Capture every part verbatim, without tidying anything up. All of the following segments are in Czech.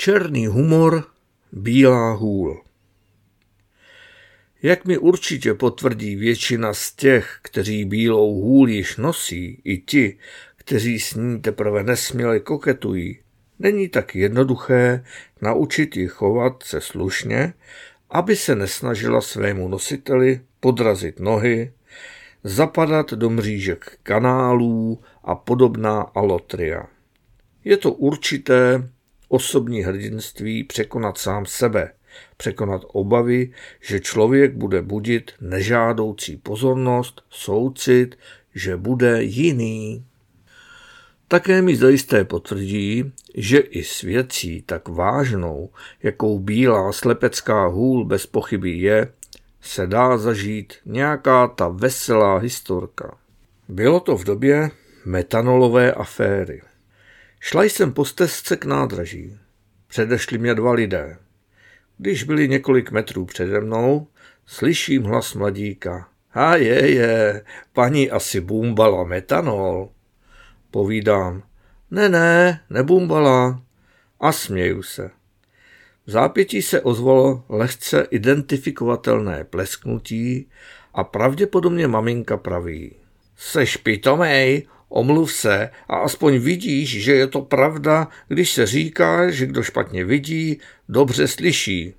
Černý humor, bílá hůl. Jak mi určitě potvrdí většina z těch, kteří bílou hůl již nosí, i ti, kteří s ní teprve nesměle koketují, není tak jednoduché naučit ji chovat se slušně, aby se nesnažila svému nositeli podrazit nohy, zapadat do mřížek kanálů a podobná alotria. Je to určité osobní hrdinství překonat sám sebe, překonat obavy, že člověk bude budit nežádoucí pozornost, soucit, že bude jiný. Také mi zajisté potvrdí, že i s věcí tak vážnou, jakou bílá slepecká hůl bez pochyby je, se dá zažít nějaká ta veselá historka. Bylo to v době metanolové aféry. Šla jsem po stezce k nádraží. Předešli mě dva lidé. Když byli několik metrů přede mnou, slyším hlas mladíka. A je, je, paní asi bumbala metanol. Povídám, ne, ne, nebumbala. A směju se. V zápětí se ozvalo lehce identifikovatelné plesknutí a pravděpodobně maminka praví. Seš pitomej, omluv se a aspoň vidíš, že je to pravda, když se říká, že kdo špatně vidí, dobře slyší.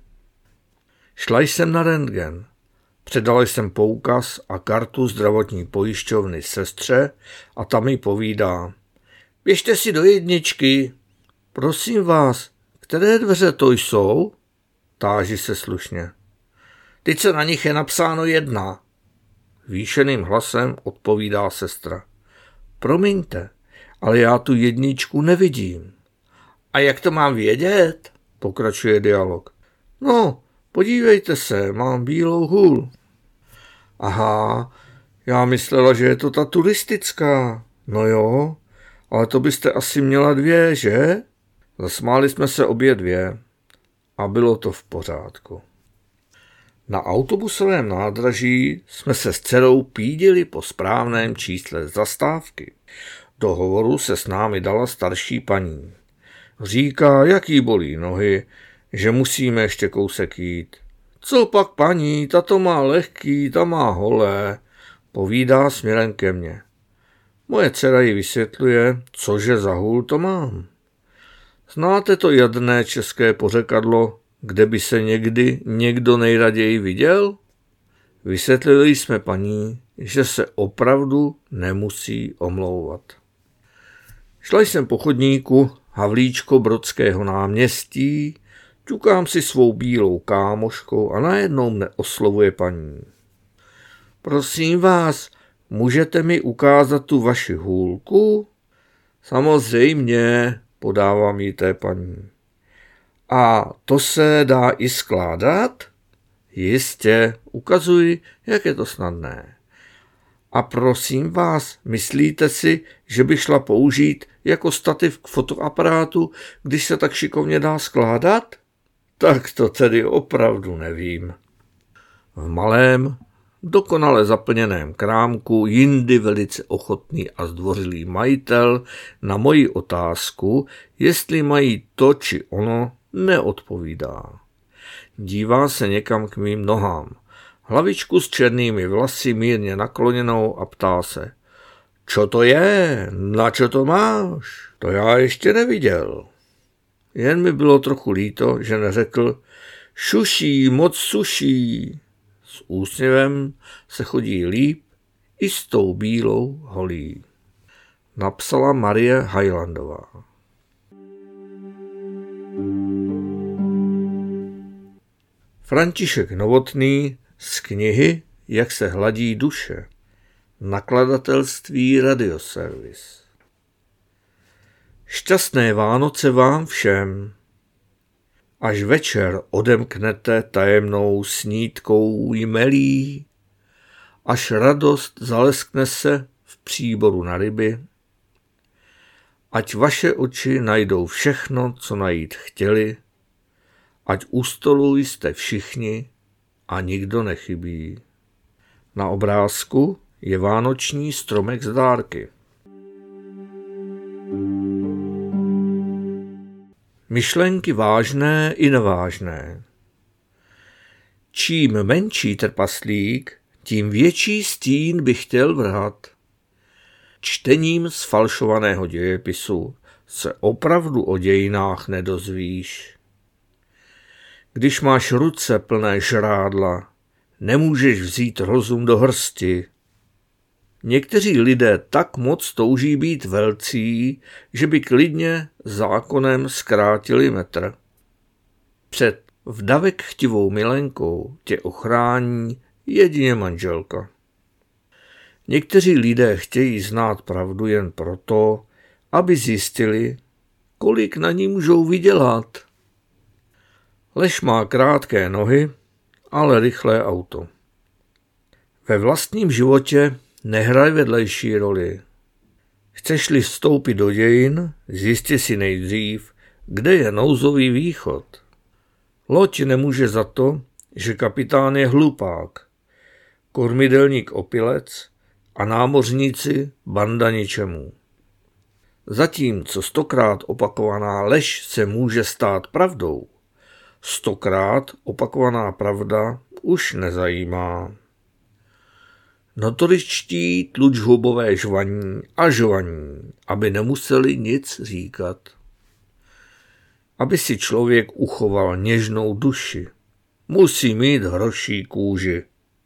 Šla jsem na rentgen. Předala jsem poukaz a kartu zdravotní pojišťovny sestře a ta mi povídá. Běžte si do jedničky. Prosím vás, které dveře to jsou? Táži se slušně. Teď se na nich je napsáno jedna. Výšeným hlasem odpovídá sestra. Promiňte, ale já tu jedničku nevidím. A jak to mám vědět? Pokračuje dialog. No, podívejte se, mám bílou hůl. Aha, já myslela, že je to ta turistická. No jo, ale to byste asi měla dvě, že? Zasmáli jsme se obě dvě a bylo to v pořádku. Na autobusovém nádraží jsme se s dcerou pídili po správném čísle zastávky. Do hovoru se s námi dala starší paní. Říká, jak jí bolí nohy, že musíme ještě kousek jít. Co pak paní, ta to má lehký, ta má holé, povídá směrem ke mně. Moje dcera jí vysvětluje, cože za hůl to mám. Znáte to jadné české pořekadlo, kde by se někdy někdo nejraději viděl? Vysvětlili jsme paní, že se opravdu nemusí omlouvat. Šla jsem po chodníku Havlíčko-Brodského náměstí, ťukám si svou bílou kámoškou a najednou mne oslovuje paní. Prosím vás, můžete mi ukázat tu vaši hůlku? Samozřejmě, podávám jí té paní. A to se dá i skládat? Jistě, ukazuji, jak je to snadné. A prosím vás, myslíte si, že by šla použít jako stativ k fotoaparátu, když se tak šikovně dá skládat? Tak to tedy opravdu nevím. V malém, dokonale zaplněném krámku jindy velice ochotný a zdvořilý majitel na moji otázku, jestli mají to či ono, neodpovídá. Dívá se někam k mým nohám. Hlavičku s černými vlasy mírně nakloněnou a ptá se. Čo to je? Na čo to máš? To já ještě neviděl. Jen mi bylo trochu líto, že neřekl šuší, moc suší. S úsměvem se chodí líp i s tou bílou holí. Napsala Marie Hajlandová. František Novotný z knihy Jak se hladí duše. Nakladatelství Radioservis. Šťastné Vánoce vám všem. Až večer odemknete tajemnou snídkou jmelí, až radost zaleskne se v příboru na ryby, ať vaše oči najdou všechno, co najít chtěli, ať u stolu jste všichni a nikdo nechybí. Na obrázku je vánoční stromek z dárky. Myšlenky vážné i nevážné. Čím menší trpaslík, tím větší stín by chtěl vrhat. Čtením zfalšovaného dějepisu se opravdu o dějinách nedozvíš. Když máš ruce plné žrádla, nemůžeš vzít rozum do hrsti. Někteří lidé tak moc touží být velcí, že by klidně zákonem zkrátili metr. Před vdavek chtivou milenkou tě ochrání jedině manželka. Někteří lidé chtějí znát pravdu jen proto, aby zjistili, kolik na ní můžou vydělat. Lež má krátké nohy, ale rychlé auto. Ve vlastním životě nehraj vedlejší roli. Chceš-li vstoupit do dějin, zjisti si nejdřív, kde je nouzový východ. Loď nemůže za to, že kapitán je hlupák, kormidelník opilec a námořníci banda ničemu. Zatímco stokrát opakovaná lež se může stát pravdou, stokrát opakovaná pravda už nezajímá. Notoričtí tlučhubové žvaní a žvaní, aby nemuseli nic říkat. Aby si člověk uchoval něžnou duši, musí mít hroší kůži.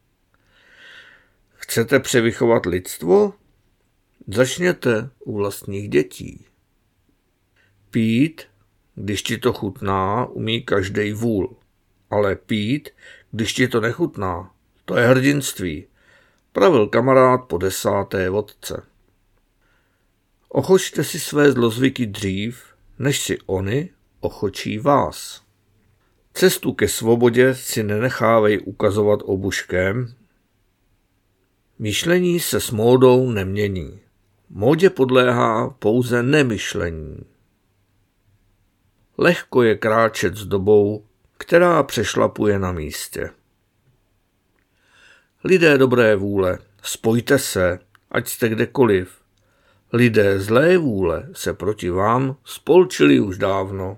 Chcete převychovat lidstvo? Začněte u vlastních dětí. Pít, když ti to chutná, umí každej vůl, ale pít, když ti to nechutná, to je hrdinství, pravil kamarád po desáté vodce. Ochočte si své zlozvyky dřív, než si oni ochočí vás. Cestu ke svobodě si nenechávej ukazovat obuškem. Myšlení se s módou nemění. Módě podléhá pouze nemyšlení. Lehko je kráčet s dobou, která přešlapuje na místě. Lidé dobré vůle, spojte se, ať jste kdekoliv. Lidé zlé vůle se proti vám spolčili už dávno.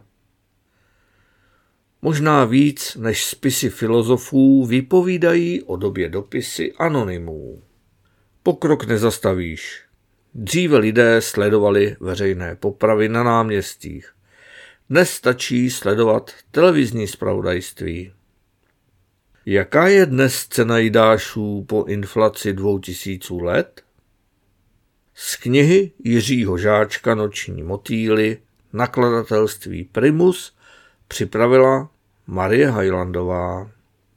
Možná víc než spisy filozofů vypovídají o době dopisy anonymů. Pokrok nezastavíš. Dříve lidé sledovali veřejné popravy na náměstích. Dnes stačí sledovat televizní zpravodajství. Jaká je dnes cena jídášů po inflaci dvou tisíců let? Z knihy Jiřího Žáčka Noční motýly, nakladatelství Primus, připravila Marie Hajlandová.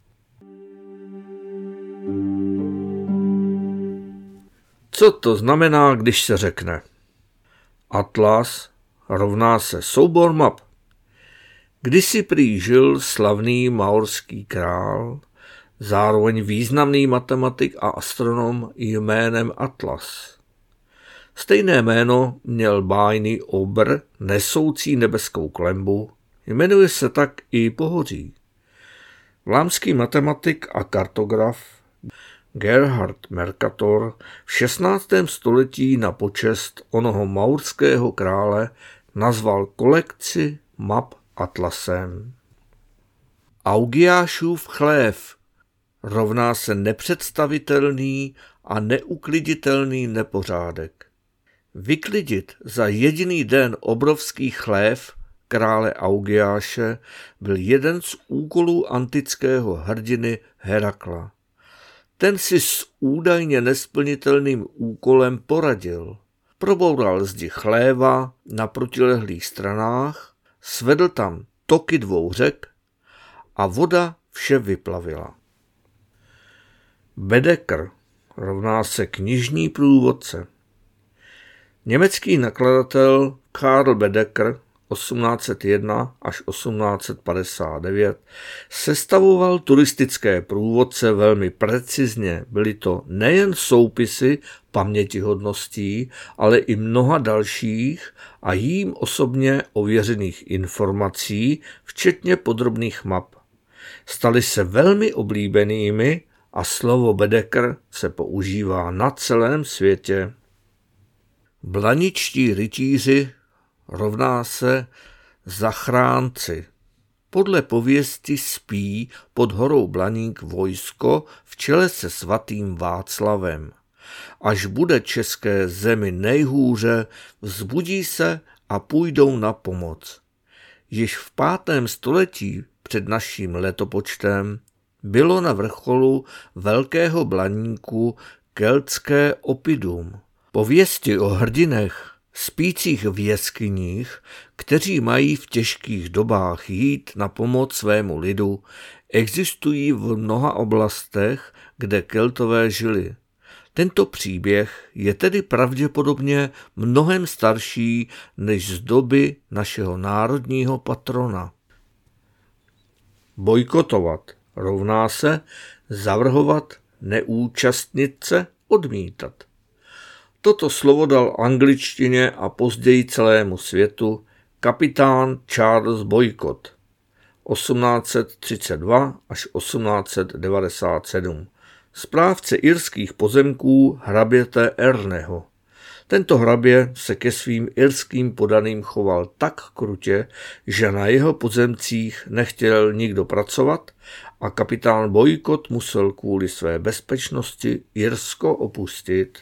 Co to znamená, když se řekne? Atlas rovná se soubor map. Kdysi prý žil slavný maorský král, zároveň významný matematik a astronom jménem Atlas. Stejné jméno měl bájný obr nesoucí nebeskou klembu, jmenuje se tak i pohoří. Vlámský matematik a kartograf Gerhard Mercator v šestnáctém století na počest onoho maurského krále nazval kolekci map atlasem. Augiášův chlév rovná se nepředstavitelný a neukliditelný nepořádek. Vyklidit za jediný den obrovský chlév krále Augiáše byl jeden z úkolů antického hrdiny Herakla. Ten si s údajně nesplnitelným úkolem poradil. Proboural zdi chléva na protilehlých stranách, svedl tam toky dvou řek a voda vše vyplavila. Bedecker rovná se knižní průvodce. Německý nakladatel Karl Bedecker osmnáct set jedna až osmnáct set padesát devět sestavoval turistické průvodce velmi precizně. Byly to nejen soupisy pamětihodností, ale i mnoha dalších a jím osobně ověřených informací, včetně podrobných map. Staly se velmi oblíbenými a slovo Bedecker se používá na celém světě. Blaničtí rytíři rovná se zachránci. Podle pověsti spí pod horou Blaník vojsko v čele se svatým Václavem. Až bude české zemi nejhůře, vzbudí se a půjdou na pomoc. Již v pátém století před naším letopočtem bylo na vrcholu Velkého Blaníku keltské oppidum. Pověsti o hrdinech spících v jeskyních, kteří mají v těžkých dobách jít na pomoc svému lidu, existují v mnoha oblastech, kde Keltové žili. Tento příběh je tedy pravděpodobně mnohem starší než z doby našeho národního patrona. Bojkotovat rovná se zavrhovat, neúčastnit se, odmítat. Toto slovo dal angličtině a později celému světu kapitán Charles Boycott osmnáct set třicet dva až osmnáct set devadesát sedm, správce irských pozemků hraběte Erneho. Tento hrabě se ke svým irským podaným choval tak krutě, že na jeho pozemcích nechtěl nikdo pracovat a kapitán Boycott musel kvůli své bezpečnosti Irsko opustit.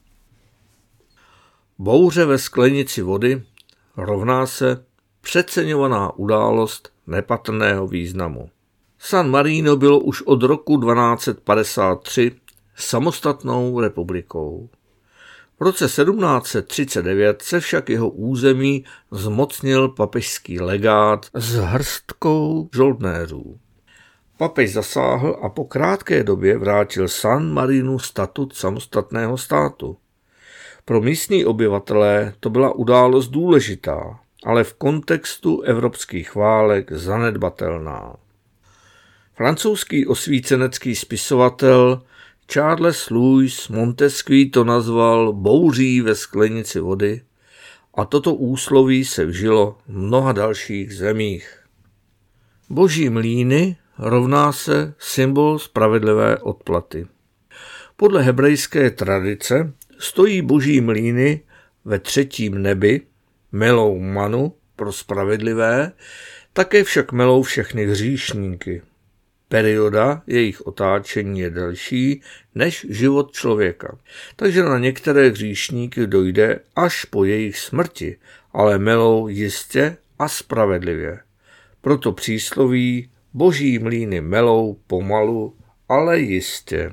Bouře ve sklenici vody rovná se přeceňovaná událost nepatrného významu. San Marino bylo už od roku dvanáct set padesát tři samostatnou republikou. V roce sedmnáct set třicet devět se však jeho území zmocnil papežský legát s hrstkou žoldnéřů. Papež zasáhl a po krátké době vrátil San Marinu statut samostatného státu. Pro místní obyvatelé to byla událost důležitá, ale v kontextu evropských válek zanedbatelná. Francouzský osvícenecký spisovatel Charles Louis Montesquieu to nazval bouří ve sklenici vody a toto úsloví se vžilo v mnoha dalších zemích. Boží mlýny rovná se symbol spravedlivé odplaty. Podle hebrejské tradice stojí boží mlýny ve třetím nebi, melou manu pro spravedlivé, také však melou všechny hříšníky. Perioda jejich otáčení je delší než život člověka, takže na některé hříšníky dojde až po jejich smrti, ale melou jistě a spravedlivě. Proto přísloví boží mlýny melou pomalu, ale jistě.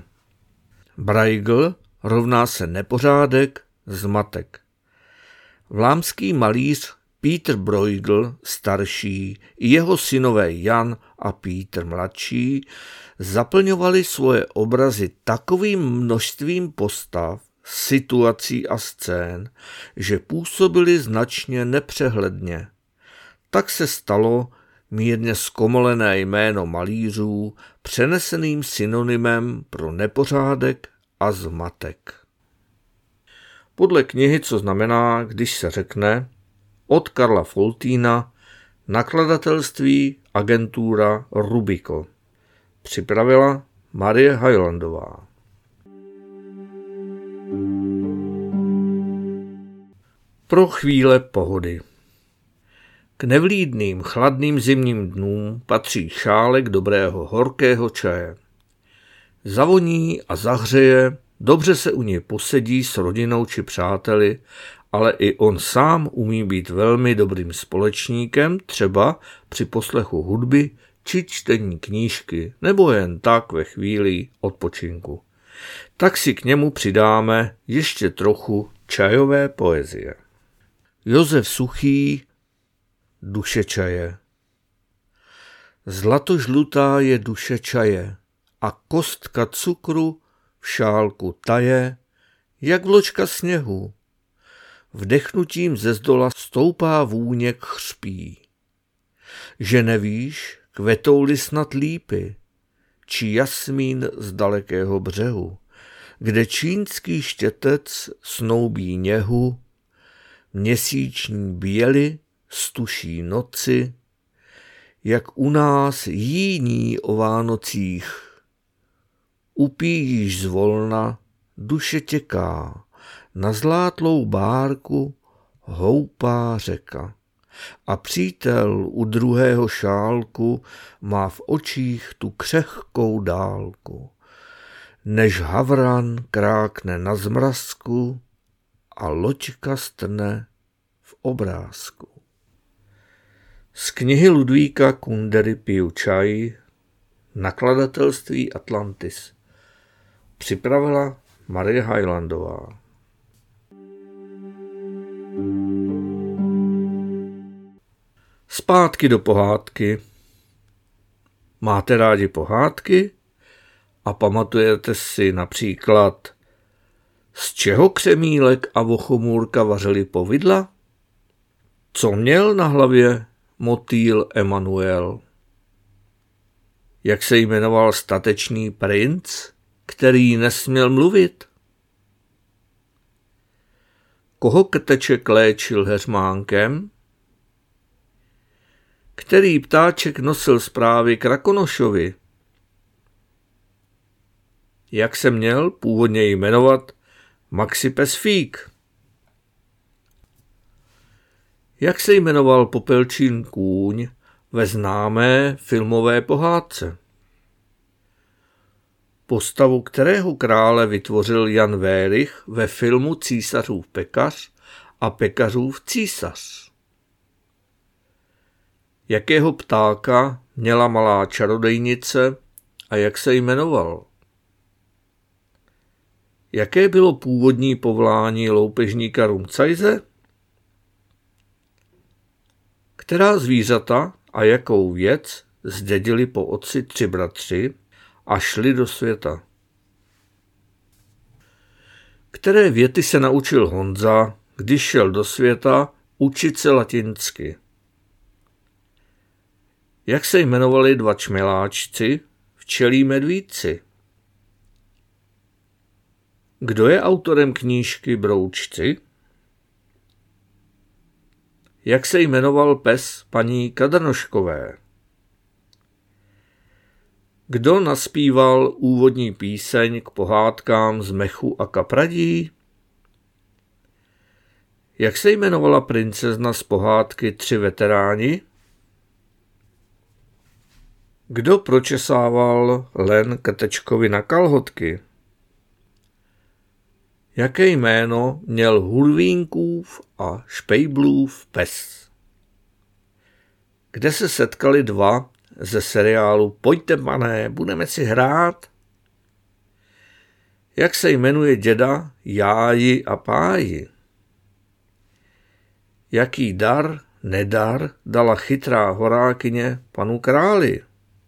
Braigl rovná se nepořádek, zmatek. Vlámský malíř Peter Bruegel starší i jeho synové Jan a Peter mladší zaplňovali svoje obrazy takovým množstvím postav, situací a scén, že působili značně nepřehledně. Tak se stalo mírně zkomolené jméno malířů přeneseným synonymem pro nepořádek a zmatek. Podle knihy Co znamená, když se řekne, od Karla Foltýna, nakladatelství agentura Rubico. Připravila Marie Hajlandová. Pro chvíle pohody. K nevlídným chladným zimním dnům patří šálek dobrého horkého čaje. Zavoní a zahřeje, dobře se u něj posedí s rodinou či přáteli, ale i on sám umí být velmi dobrým společníkem, třeba při poslechu hudby či čtení knížky, nebo jen tak ve chvíli odpočinku. Tak si k němu přidáme ještě trochu čajové poezie. Josef Suchý, Duše čaje. Zlatožlutá je duše čaje a kostka cukru v šálku taje, jak vločka sněhu. Vdechnutím ze zdola stoupá vůně k chřpí. Že nevíš, kvetou-li snad lípy, či jasmín z dalekého břehu, kde čínský štětec snoubí něhu, měsíční běly stuší noci, jak u nás jíní o Vánocích. Upíjíš zvolna, duše těká, na zlátlou bárku houpá řeka. a přítel u druhého šálku má v očích tu křehkou dálku, než havran krákne na zmrazku a loďka strne v obrázku. Z knihy Ludvíka Kundery Piju čaj, nakladatelství Atlantis. Připravila Marie Hajlandová. Zpátky do pohádky. Máte rádi pohádky? A pamatujete si například, z čeho Křemílek a Vochomůrka vařili povidla? Co měl na hlavě motýl Emanuel? Jak se jmenoval statečný princ, který nesměl mluvit? Koho Krteček léčil heřmánkem? Který ptáček nosil zprávy k Rakonošovi? Jak se měl původně jmenovat Maxipes Fík? Jak se jmenoval Popelčín kůň ve známé filmové pohádce? Postavu kterého krále vytvořil Jan Werich ve filmu Císařův pekař a Pekařův císař? Jakého ptáka měla malá čarodejnice a jak se jmenoval? Jaké bylo původní povolání loupežníka Rumcajze? Která zvířata a jakou věc zdědili po otci tři bratři a šli do světa? Které věty se naučil Honza, když šel do světa učit se latinsky? Jak se jmenovali dva čmeláčci, včelí medvídci? Kdo je autorem knížky Broučci? Jak se jmenoval pes paní Kadrnoškové? Kdo naspíval úvodní píseň k pohádkám z Mechu a Kapradí? Jak se jmenovala princezna z pohádky Tři veteráni? Kdo pročesával len Krtečkovi na kalhotky? Jaké jméno měl Hulvínkův a Špejblův pes? Kde se setkali dva ze seriálu Pojďte, pane, budeme si hrát? Jak se jmenuje děda Jáji a Páji? Jaký dar, nedar dala chytrá horákyně panu králi?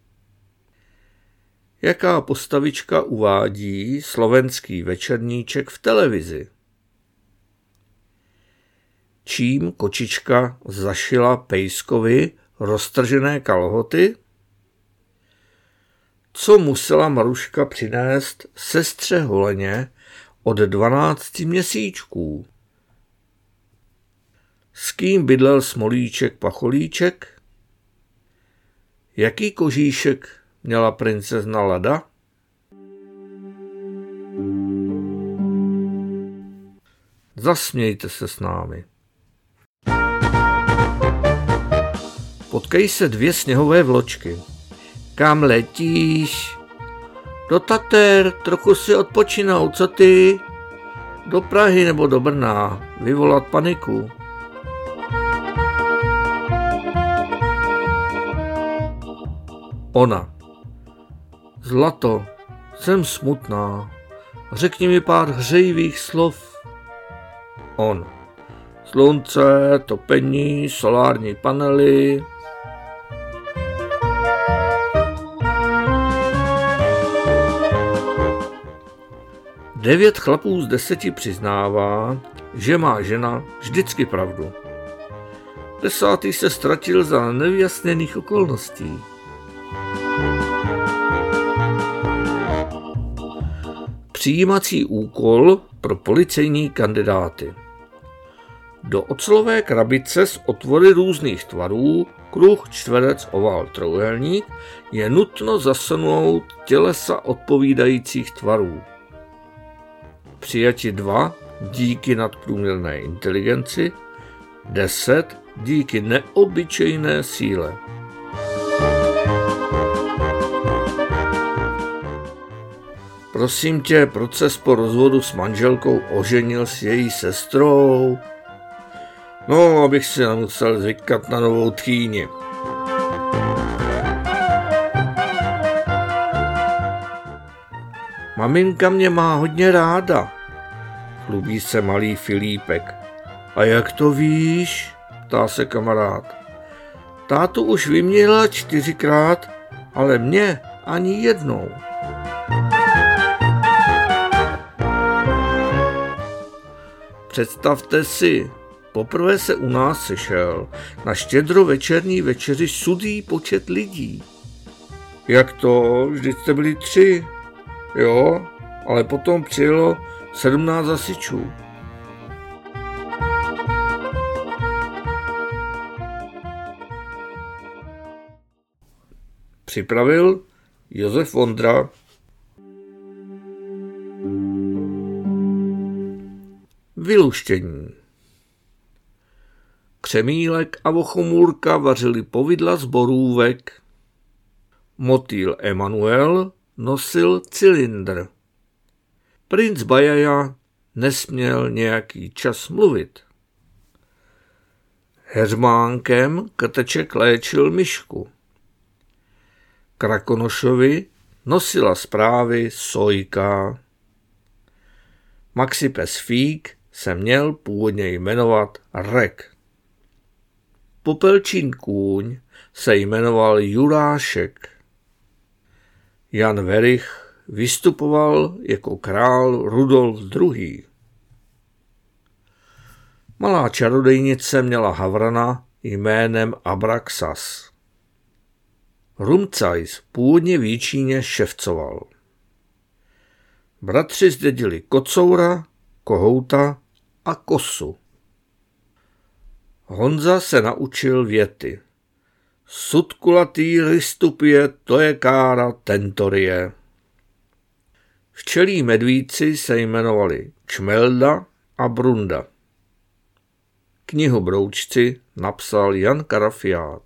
Jaká postavička uvádí slovenský večerníček v televizi? Čím kočička zašila pejskovi roztržené kalhoty? Co musela Maruška přinést sestře Holeně od dvanácti měsíčků? S kým bydlel Smolíček Pacholíček? Jaký kožíšek měla princezna Lada? Zasmějte se s námi. Potkají se dvě sněhové vločky. Kam letíš? Do Tater, trochu si odpočinout, co ty? Do Prahy nebo do Brna, vyvolat paniku. Ona. Zlato, jsem smutná, řekni mi pár hřejivých slov. On. Slunce, topení, solární panely. Devět chlapů z deseti přiznává, že má žena vždycky pravdu. Desátý se ztratil za nevyjasněných okolností. Přijímací úkol pro policejní kandidáty. Do ocelové krabice s otvory různých tvarů, kruh, čtverec, ovál, trojúhelník, je nutno zasunout tělesa odpovídajících tvarů. Přijati dva díky nadprůměrné inteligenci, deset díky neobyčejné síle. Prosím tě, proč ses po rozvodu s manželkou oženil s její sestrou? No, abych si nemusel zvykat na novou tchýni. Maminka mě má hodně ráda, chlubí se malý Filípek. A jak to víš? Ptá se kamarád. Tátu už vyměnila čtyřikrát, ale mě ani jednou. Představte si, poprvé se u nás sešel na štědrovečerní večeři sudý počet lidí. Jak to? Vždyť jste byli tři. Jo, ale potom přijelo sedmnáct hasičů. Připravil Josef Vondra. Vyluštění. Křemílek a Vochomůrka vařili povidla z borůvek. Motýl Emanuel nosil cylindr. Princ Bajaja nesměl nějaký čas mluvit. Heřmánkem Krteček léčil myšku. Krakonošovi nosila zprávy Sojka. Maxipes Fík se měl původně jmenovat Rek. Popelčín kůň se jmenoval Jurášek. Jan Werich vystupoval jako král Rudolf druhý. Malá čarodejnice měla havrana jménem Abraxas. Rumcajs původně v Jičíně ševcoval. Bratři zdědili kocoura, kohouta a kosu. Honza se naučil věty. Sud kulatý rystupie, to je kára tentorie. Včelí medvídci se jmenovali Čmelda a Brunda. Knihu Broučci napsal Jan Karafiát.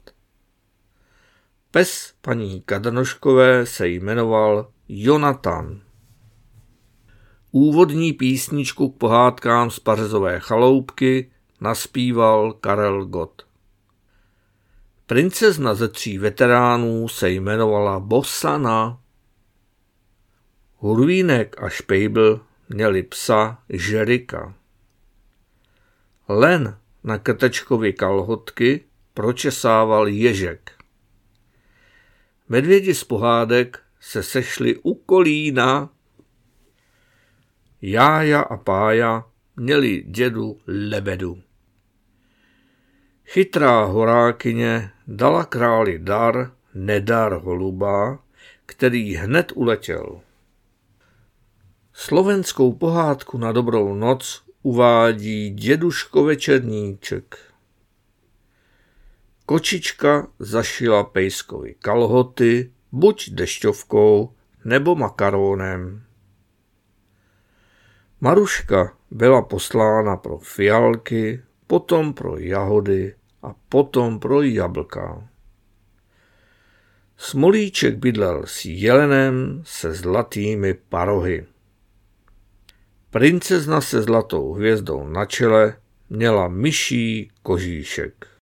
Pes paní Kadrnoškové se jmenoval Jonatan. Úvodní písničku k pohádkám z Pařezové chaloupky naspíval Karel Gott. Princezna ze tří veteránů se jmenovala Bosana. Hurvínek a Špejbl měli psa Žerika. Len na Krtečkovi kalhotky pročesával Ježek. Medvědi z pohádek se sešli u Kolína. Jája a Pája měli dědu Lebedu. Chytrá horákyně dala králi dar, nedar holuba, který hned uletěl. Slovenskou pohádku na dobrou noc uvádí děduško Večerníček. Kočička zašila pejskovi kalhoty, buď dešťovkou nebo makarónem. Maruška byla poslána pro fialky, potom pro jahody a potom pro jablka. Smolíček bydlel s jelenem se zlatými parohy. Princezna se zlatou hvězdou na čele měla myší kožíšek.